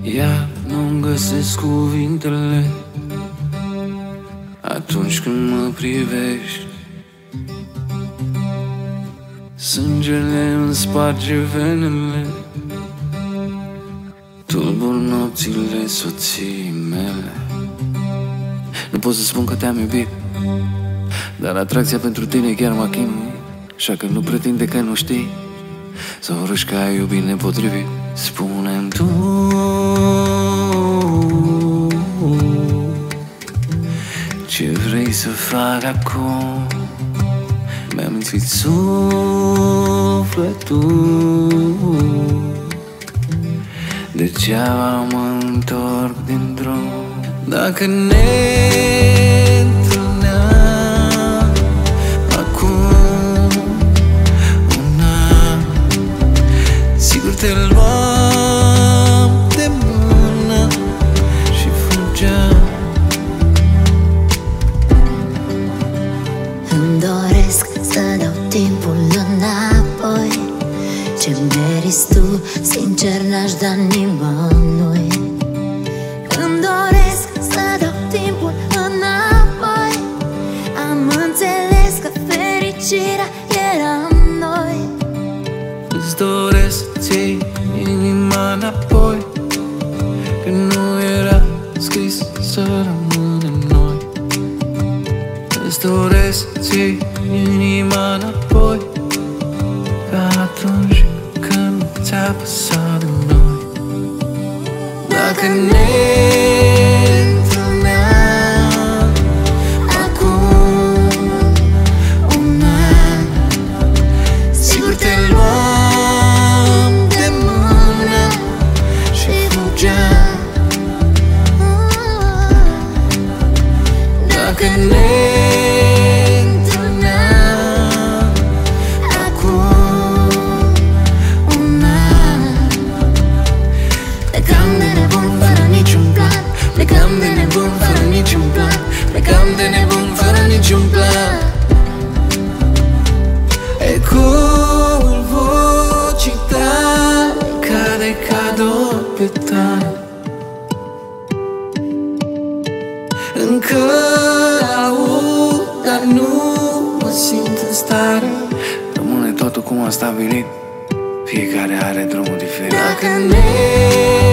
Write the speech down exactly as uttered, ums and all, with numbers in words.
Iar nu-mi găsesc cuvintele atunci când mă privești. Sângele îmi sparge venele, tulbur nopțile soției mele. Nu pot să spun că te-am iubit, dar atracția pentru tine chiar mă chinuie. Așa că nu pretinde că nu știi sau urăși că ai iubit nepotrivit. Spune-mi tu ce vrei să fac acum. Mi-a mințit sufletul, degeaba mă întorc din drum. Dacă ne întâlneam acum un an, sigur te luam de mână și fugeam. Îmi doresc să dau timpul înapoi, ce meriți tu, sincer n-aș da nimănui. Îmi doresc să dau timpul înapoi, am înțeles că fericirea era în noi. Îți doresc ție inima înapoi, că nu era scris să rămânem noi. Îți doresc ție inima înapoi, ca atunci când ți-a păsat de noi. Dacă ne întâlneam acum un an, sigur te luam de mână și fugeam. Dacă ne Plecam de nebun fără niciun plan, plecam de nebun fără niciun plan. Ecoul vocii tale cade ca două petale. Încă aud, dar nu mă simt în stare. Rămâne totul cum am stabilit, fiecare are drumul diferit. Dacă ne